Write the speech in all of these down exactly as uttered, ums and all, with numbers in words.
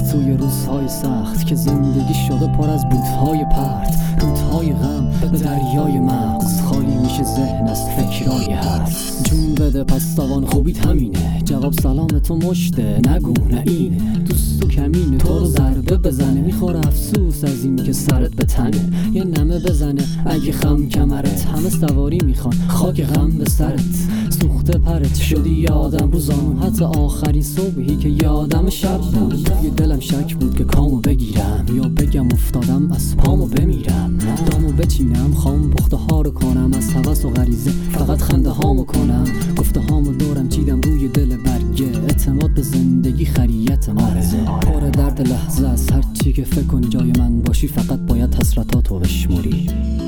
توی روزهای سخت که زندگی شده پر از بودهای پرت، رودهای غم به دریای مغز خالی میشه ذهن از فکرای هست. جون بده پس تاوان خوبیت همینه، جواب سلام تو مشته نگو نه اینه، دوست تو کمینه تو رو ضربه بزنه، میخوره افسوس از این که سرت به تنه، یه نمه بزنه اگه خم کمرت، همه سواری میخوان خاک غم به سرت، سوخته پرت شدی یادم روزانو، حتی آخرین صبحی که یادم شب بود، توی دلم شک بود که کامو بگیرم یا بگم افتادم از پامو بمیرم، دامو بچینم خام پخته ها رو کنم، از هوس و غریزه فقط خنده هامو کنم، گفته هامو دورم چیدم روی دل برگه، اعتماد به زندگی خریت مرزه، پر درد لحظه از هر چی که فکر کنی جای من باشی، فقط باید حسرتاتو بشموری.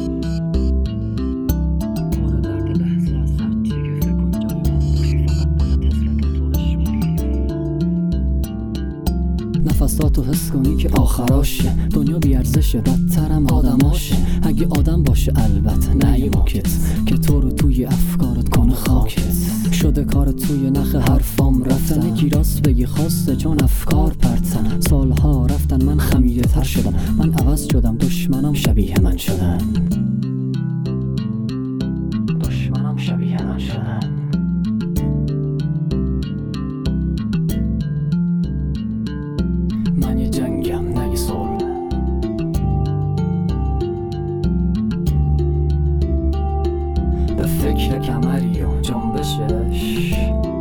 نفساتو حس کنی که آخراشه، دنیا بیارزشه بدترم آدماشه، اگه آدم باشه البته نه یه موکت که تو رو توی افکارت کنه خاکت، شده کار توی نخ حرفام رفتن، یکی راست بگی خواسته چون افکار پرتن، سالها رفتن من خمیده تر شدم، من عوض شدم دشمنم شبیه من شدن، دشمنم شبیه من شدن. من یه جنگم نه یه صلح، به فکر کمری و جنبشش،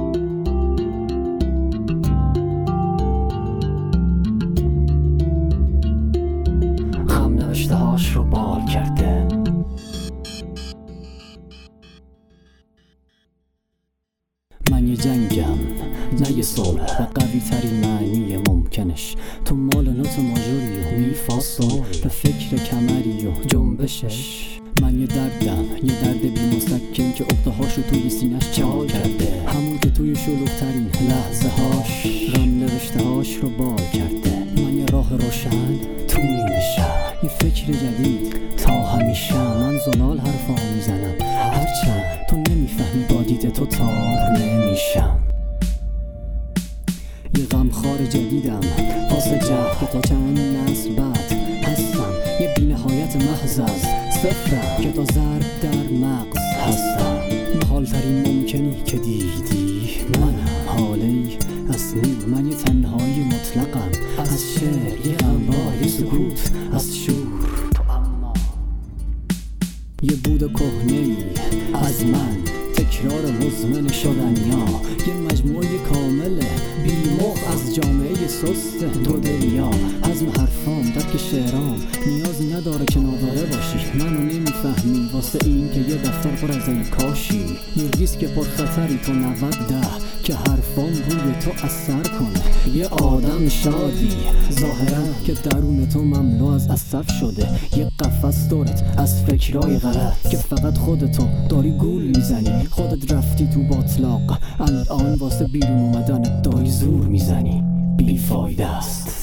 غم نوشته هاش رو بال کرده. من یه جنگم نه یه صلح، به قوی ترین معنی ممکنش، تو مال نوت ماژوری و می فا صلح، به فکر کمری و جنبشش. من یه دردم یه درد بی مسکن که عقده هاشو توی سینش چال کرده، همون که توی شلوغ ترین لحظه هاش غم نوشته هاش رو بال کرده. من یه راه روشن تو نیمه شب، یه فکر جدید تا همیشه، من زلال حرفا میزنم هرچند تو نمیفهمی، با دید تو تار نمیشم، یه غمخوار جدیدم واسه جهد که تا چند نسل بعد هستم، یه بی نهایت محض از صفرم که تا ضرب در مغز هستم، محال ترین ممکنی که دیدی منم، حالی اصلی من یه تنهایی مطلقم، از شعر یه غمبار یه سکوت از شور، تو اما یه بود کهنه‌ای از من، تکرار مزمن شدنیا، یه مجموعه کامل بی‌مخ از جامعه سست دو دلیا، حزم حرفام درک شعرام نیازی نداره که ناداره باشی، منو نمیفهمی واسه این که یه دفتر پر از ای کاشی، یه ریسک پر خطری تو نود ده که حرفام روی تو اثر کنه، یه آدم شادی ظاهرا که درون تو مملو از اسف شده، یه قفس دورت از فکرای غلط که فقط خودتو داری گول میزنی، خودت رفتی تو باطلاق الان واسه بیرون اومدن داری زور میزنی، بی فایده است.